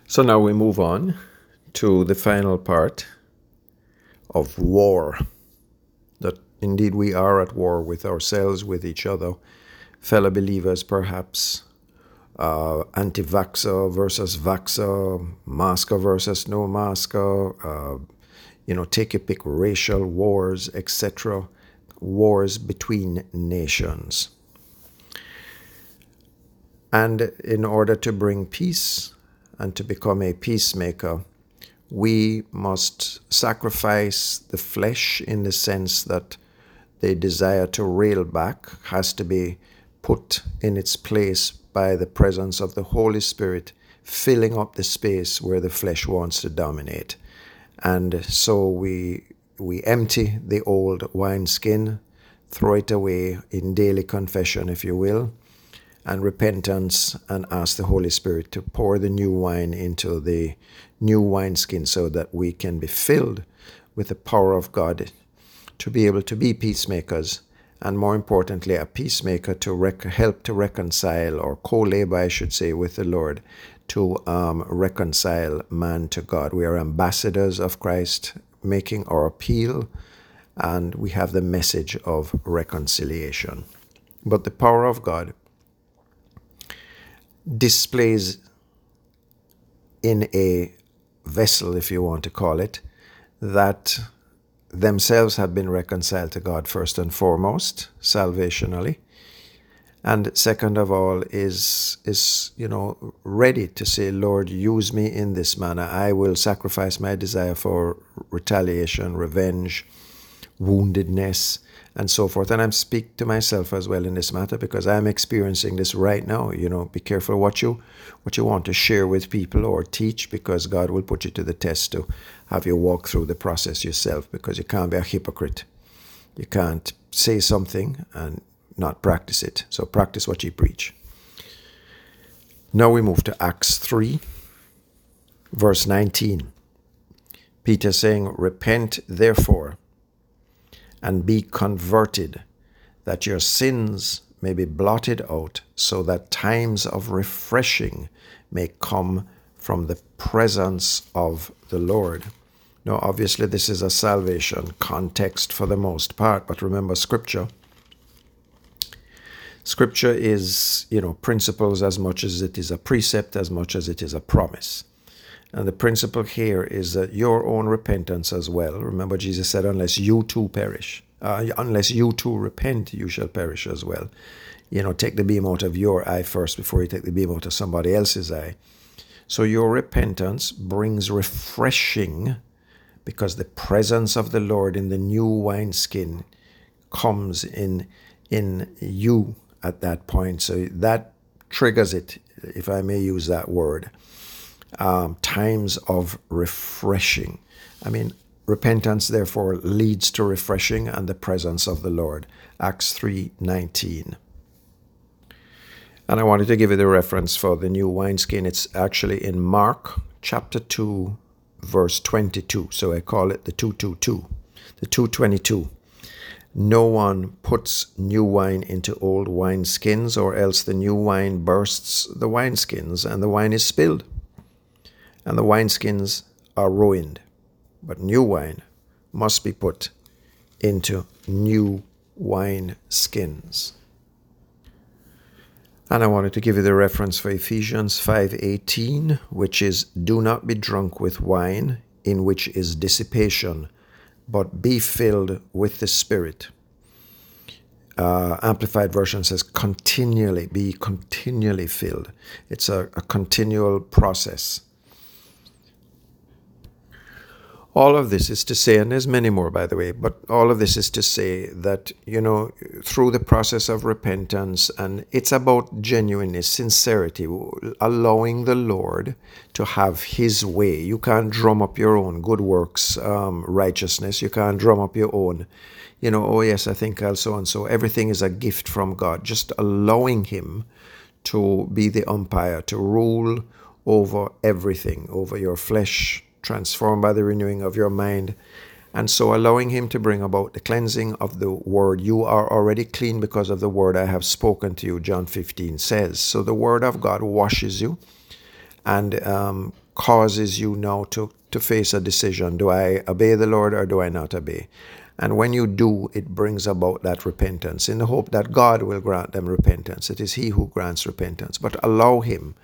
So now we move on to the final part of war. That indeed we are at war with ourselves, with each other, fellow believers perhaps, anti-vaxxer versus vaxxer, masker versus no masker, take a pick, racial wars, etc., wars between nations. And in order to bring peace and to become a peacemaker, we must sacrifice the flesh in the sense that the desire to rail back has to be put in its place by the presence of the Holy Spirit, filling up the space where the flesh wants to dominate. And so we empty the old wineskin, throw it away in daily confession, if you will, and repentance, and ask the Holy Spirit to pour the new wine into the new wineskin so that we can be filled with the power of God to be able to be peacemakers, and more importantly, a peacemaker to help to reconcile, or co-labor, I should say, with the Lord, to reconcile man to God. We are ambassadors of Christ, making our appeal, and we have the message of reconciliation. But the power of God displays in a vessel, if you want to call it, that themselves have been reconciled to God first and foremost, salvationally, and second of all is ready to say, Lord, use me in this manner. I will sacrifice my desire for retaliation, revenge, woundedness, and so forth. And I speak to myself as well in this matter because I'm experiencing this right now. Be careful what you want to share with people or teach, because God will put you to the test to have you walk through the process yourself, because you can't be a hypocrite. You can't say something and not practice it. So practice what you preach. Now we move to Acts 3, verse 19. Peter saying, repent therefore and be converted, that your sins may be blotted out, so that times of refreshing may come from the presence of the Lord. Now, obviously, this is a salvation context for the most part, but remember, Scripture is, principles as much as it is a precept, as much as it is a promise. And the principle here is that your own repentance as well. Remember, Jesus said, unless you too perish, unless you too repent, you shall perish as well. Take the beam out of your eye first before you take the beam out of somebody else's eye. So your repentance brings refreshing, because the presence of the Lord in the new wineskin comes in you at that point. So that triggers it, if I may use that word. Times of refreshing. Repentance therefore leads to refreshing and the presence of the Lord. Acts 3:19. And I wanted to give you the reference for the new wineskin. It's actually in Mark chapter 2, verse 22. So I call it the 222, the 222. No one puts new wine into old wineskins, or else the new wine bursts the wineskins, and the wine is spilled, and the wineskins are ruined. But new wine must be put into new wineskins. And I wanted to give you the reference for Ephesians 5:18, which is, do not be drunk with wine, in which is dissipation, but be filled with the Spirit. Amplified Version says continually, be continually filled. It's a continual process. All of this is to say, and there's many more, by the way, but all of this is to say that, through the process of repentance, and it's about genuineness, sincerity, allowing the Lord to have His way. You can't drum up your own good works, righteousness. You can't drum up your own, oh yes, I think I'll so and so. Everything is a gift from God. Just allowing Him to be the umpire, to rule over everything, over your flesh, transformed by the renewing of your mind, and so allowing Him to bring about the cleansing of the word. You are already clean because of the word I have spoken to you, John 15 says. So the word of God washes you and causes you now to face a decision. Do I obey the Lord or do I not obey? And when you do, it brings about that repentance in the hope that God will grant them repentance. It is He who grants repentance. But allow Him.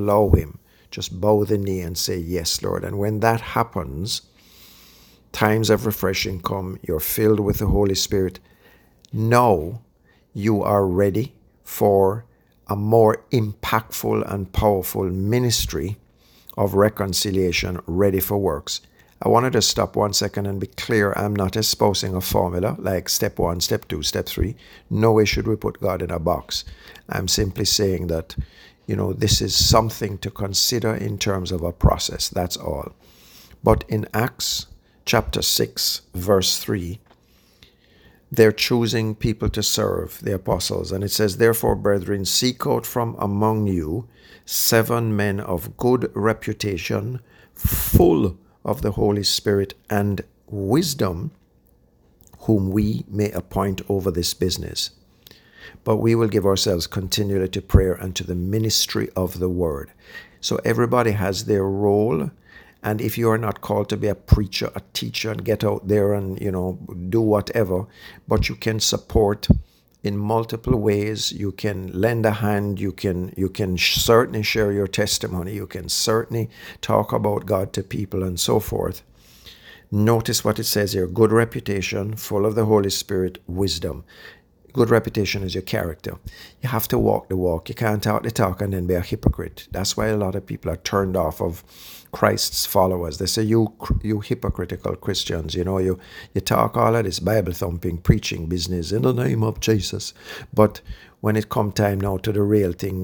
Just bow the knee and say, yes, Lord. And when that happens, times of refreshing come. You're filled with the Holy Spirit. Now you are ready for a more impactful and powerful ministry of reconciliation, ready for works. I wanted to stop 1 second and be clear. I'm not espousing a formula like step 1, step 2, step 3. No way should we put God in a box. I'm simply saying that, this is something to consider in terms of a process. That's all. But in Acts chapter 6, verse 3, they're choosing people to serve, the apostles. And it says, therefore, brethren, seek out from among you 7 men of good reputation, full of the Holy Spirit and wisdom, whom we may appoint over this business. But we will give ourselves continually to prayer and to the ministry of the word. So everybody has their role. And if you are not called to be a preacher, a teacher, and get out there and, do whatever, but you can support in multiple ways. You can lend a hand. You can certainly share your testimony. You can certainly talk about God to people and so forth. Notice what it says here: good reputation, full of the Holy Spirit, wisdom. Good reputation is your character. You have to walk the walk. You can't talk the talk and then be a hypocrite. That's why a lot of people are turned off of Christ's followers. They say, you hypocritical Christians, you talk all of this Bible thumping, preaching business in the name of Jesus. But when it come time now to the real thing,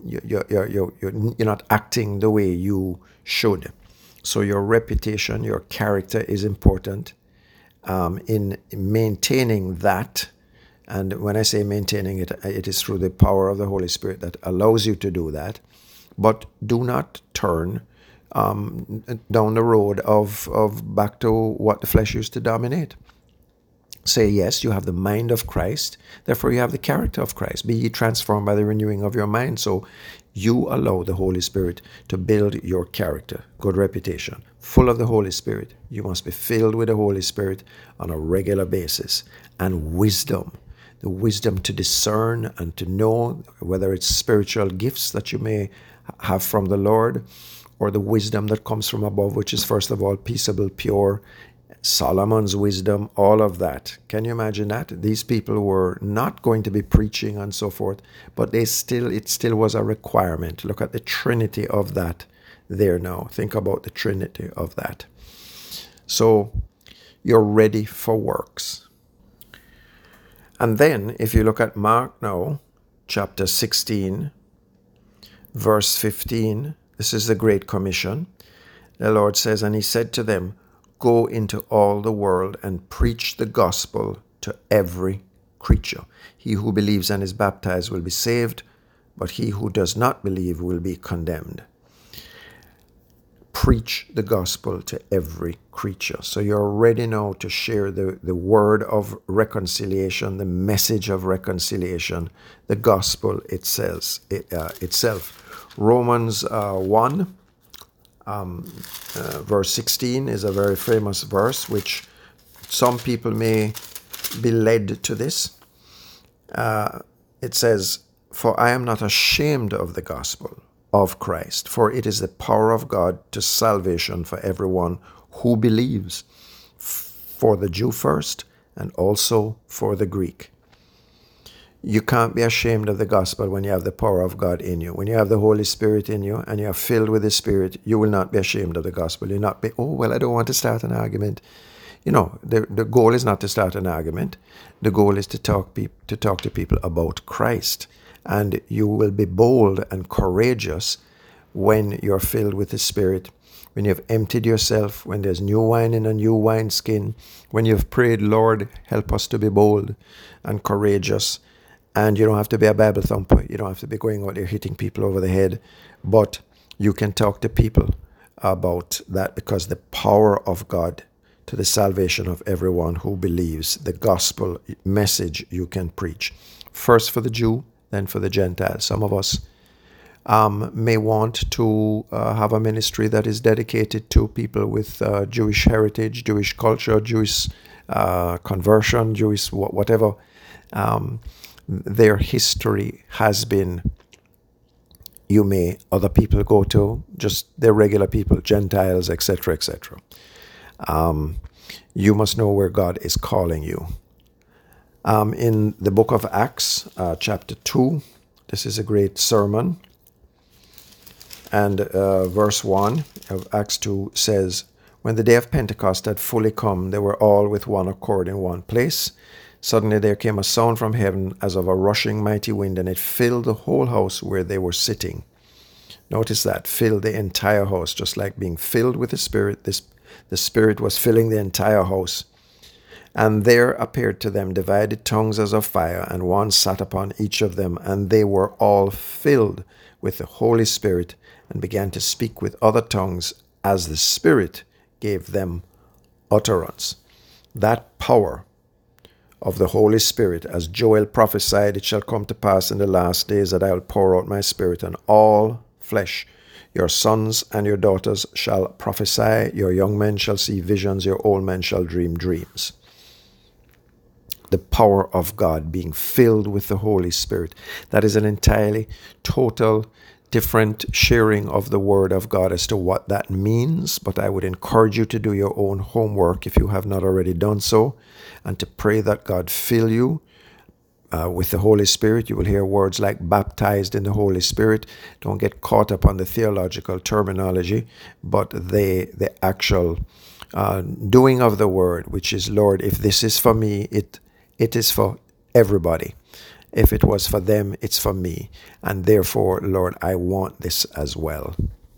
you're not acting the way you should. So your reputation, your character is important in maintaining that. And when I say maintaining it, it is through the power of the Holy Spirit that allows you to do that. But do not turn down the road of back to what the flesh used to dominate. Say, yes, you have the mind of Christ, therefore you have the character of Christ. Be ye transformed by the renewing of your mind. So you allow the Holy Spirit to build your character, good reputation, full of the Holy Spirit. You must be filled with the Holy Spirit on a regular basis. And wisdom, the wisdom to discern and to know whether it's spiritual gifts that you may have from the Lord, or the wisdom that comes from above, which is first of all peaceable, pure, Solomon's wisdom, all of that. Can you imagine that? These people were not going to be preaching and so forth, but it still was a requirement. Look at the trinity of that there now. Think about the trinity of that. So you're ready for works. And then if you look at Mark now, chapter 16, verse 15, this is the Great Commission. The Lord says, and he said to them, go into all the world and preach the gospel to every creature. He who believes and is baptized will be saved, but he who does not believe will be condemned. Preach the gospel to every creature. So you're ready now to share the word of reconciliation, the message of reconciliation, the gospel itself. Romans 1, verse 16 is a very famous verse, which some people may be led to this. It says, for I am not ashamed of the gospel of Christ, for it is the power of God to salvation for everyone who believes, for the Jew first and also for the Greek. You can't be ashamed of the gospel when you have the power of God in you. When you have the Holy Spirit in you and you are filled with the Spirit, you will not be ashamed of the gospel. You'll not be, I don't want to start an argument. The goal is not to start an argument. The goal is to talk to people about Christ. And you will be bold and courageous when you're filled with the Spirit, when you've emptied yourself, when there's new wine in a new wineskin, when you've prayed, Lord, help us to be bold and courageous. And you don't have to be a Bible thumper. You don't have to be going out there hitting people over the head. But you can talk to people about that, because the power of God to the salvation of everyone who believes, the gospel message you can preach. First for the Jew, then for the Gentile. Some of us may want to have a ministry that is dedicated to people with Jewish heritage, Jewish culture, Jewish conversion, Jewish whatever their history has been. You may other people go to, just their regular people, Gentiles, etc., etc. You must know where God is calling you. In the book of Acts, chapter 2, this is a great sermon. And verse 1 of Acts 2 says, "When the day of Pentecost had fully come, they were all with one accord in one place. Suddenly there came a sound from heaven as of a rushing mighty wind, and it filled the whole house where they were sitting." Notice that, filled the entire house, just like being filled with the Spirit. The Spirit was filling the entire house. "And there appeared to them divided tongues as of fire, and one sat upon each of them, and they were all filled with the Holy Spirit, and began to speak with other tongues as the Spirit gave them utterance." That power of the Holy Spirit, as Joel prophesied, "It shall come to pass in the last days that I will pour out my Spirit on all flesh. Your sons and your daughters shall prophesy, your young men shall see visions, your old men shall dream dreams." The power of God, being filled with the Holy Spirit. That is an entirely total different sharing of the Word of God as to what that means, but I would encourage you to do your own homework if you have not already done so, and to pray that God fill you with the Holy Spirit. You will hear words like baptized in the Holy Spirit. Don't get caught up on the theological terminology, but the actual doing of the Word, which is, Lord, if this is for me, it is for everybody. If it was for them, it's for me. And therefore, Lord, I want this as well.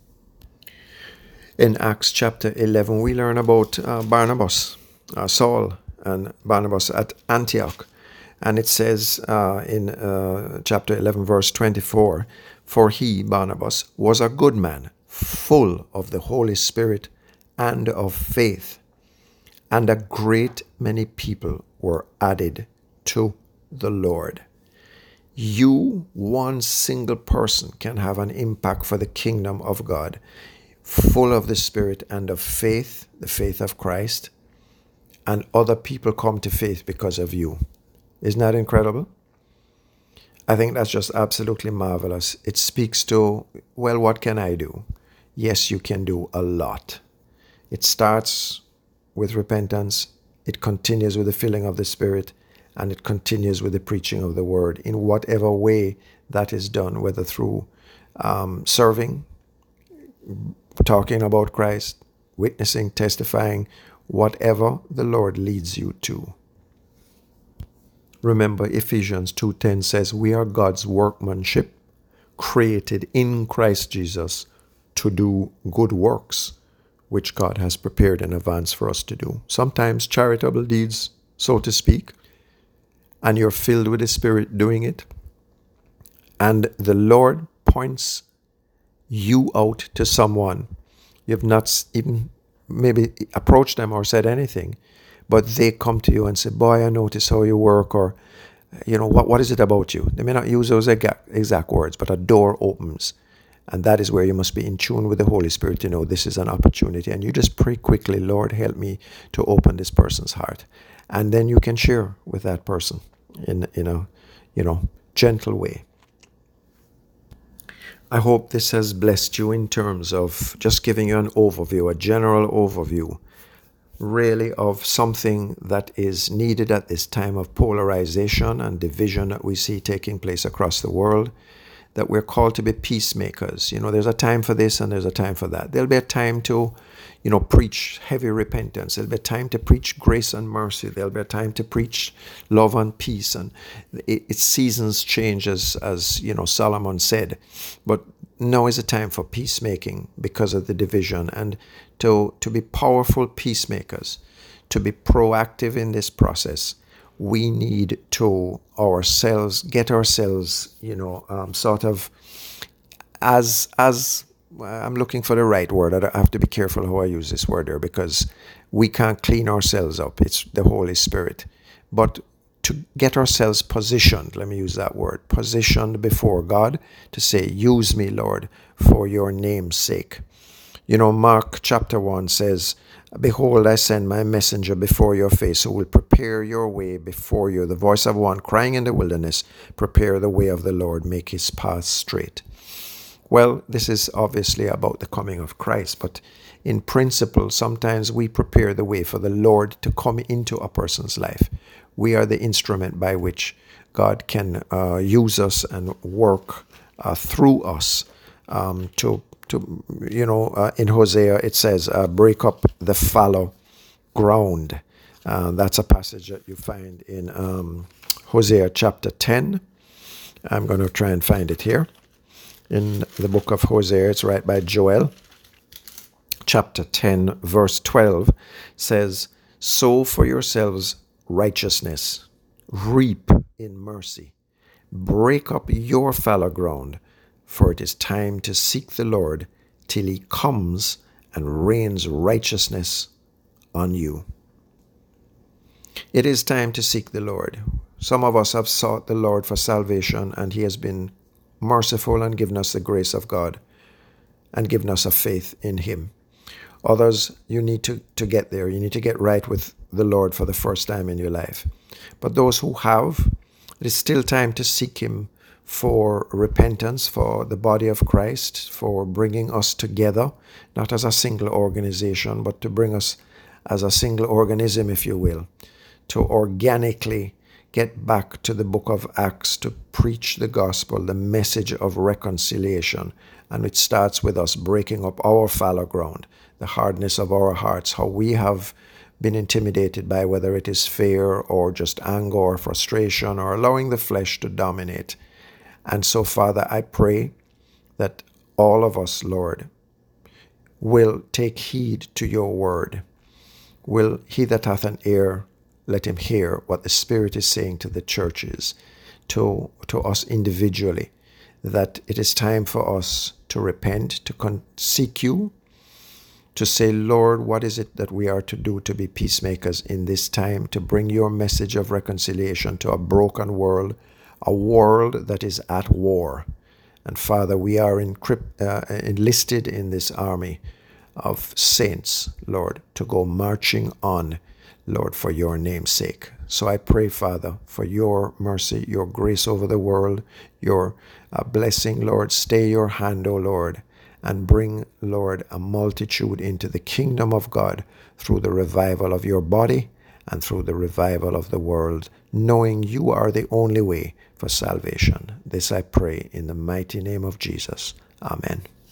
In Acts chapter 11, we learn about Barnabas, Saul and Barnabas at Antioch. And it says in chapter 11, verse 24, "For he, Barnabas, was a good man, full of the Holy Spirit and of faith. And a great many people were added to the Lord." You, one single person, can have an impact for the kingdom of God, full of the Spirit and of faith, the faith of Christ, and other people come to faith because of you. Isn't that incredible? I think that's just absolutely marvelous. It speaks to, well, what can I do? Yes, you can do a lot. It starts with repentance. It continues with the filling of the Spirit. And it continues with the preaching of the Word in whatever way that is done, whether through serving, talking about Christ, witnessing, testifying, whatever the Lord leads you to. Remember, Ephesians 2:10 says, "We are God's workmanship, created in Christ Jesus to do good works, which God has prepared in advance for us to do." Sometimes charitable deeds, so to speak, and you're filled with the Spirit doing it, and the Lord points you out to someone. You've not even maybe approached them or said anything, but they come to you and say, "Boy, I notice how you work," or, what is it about you? They may not use those exact words, but a door opens. And that is where you must be in tune with the Holy Spirit to know this is an opportunity. And you just pray quickly, "Lord, help me to open this person's heart." And then you can share with that person in a gentle way. I hope this has blessed you in terms of just giving you an overview, a general overview, really, of something that is needed at this time of polarization and division that we see taking place across the world, that we're called to be peacemakers. There's a time for this and there's a time for that. There'll be a time to, preach heavy repentance. There'll be a time to preach grace and mercy. There'll be a time to preach love and peace. And its seasons change, as Solomon said. But now is a time for peacemaking because of the division, and to be powerful peacemakers, to be proactive in this process. We need to get ourselves, sort of as I'm looking for the right word. I have to be careful how I use this word there, because we can't clean ourselves up. It's the Holy Spirit. But to get ourselves positioned, let me use that word, positioned before God to say, use me, Lord, for your name's sake. You know, Mark chapter 1 says, behold, I send my messenger before your face who will prepare your way before you. The voice of one crying in the wilderness, prepare the way of the Lord, make his path straight. Well, this is obviously about the coming of Christ, but in principle, sometimes we prepare the way for the Lord to come into a person's life. We are the instrument by which God can use us and work through us in Hosea it says, break up the fallow ground. That's a passage that you find in Hosea chapter 10. I'm going to try and find it here. In the book of Hosea, it's right by Joel. Chapter 10, verse 12 says, sow for yourselves righteousness, reap in mercy, break up your fallow ground, for it is time to seek the Lord till he comes and rains righteousness on you. It is time to seek the Lord. Some of us have sought the Lord for salvation, and he has been merciful and given us the grace of God and given us a faith in him. Others, you need to get there. You need to get right with the Lord for the first time in your life. But those who have, it is still time to seek him for repentance, for the body of Christ, for bringing us together, not as a single organization, but to bring us as a single organism, if you will, to organically get back to the book of Acts, to preach the gospel, the message of reconciliation. And it starts with us breaking up our fallow ground, the hardness of our hearts, how we have been intimidated by whether it is fear or just anger or frustration or allowing the flesh to dominate. And so, Father, I pray that all of us, Lord, will take heed to your word. Will he that hath an ear, let him hear what the Spirit is saying to the churches, to us individually, that it is time for us to repent, to seek you, to say, Lord, what is it that we are to do to be peacemakers in this time, to bring your message of reconciliation to a broken world, a world that is at war. And Father, we are enlisted in this army of saints, Lord, to go marching on, Lord, for your name's sake. So I pray, Father, for your mercy, your grace over the world, your blessing, Lord. Stay your hand, O Lord, and bring, Lord, a multitude into the kingdom of God through the revival of your body and through the revival of the world, knowing you are the only way for salvation. This I pray in the mighty name of Jesus. Amen.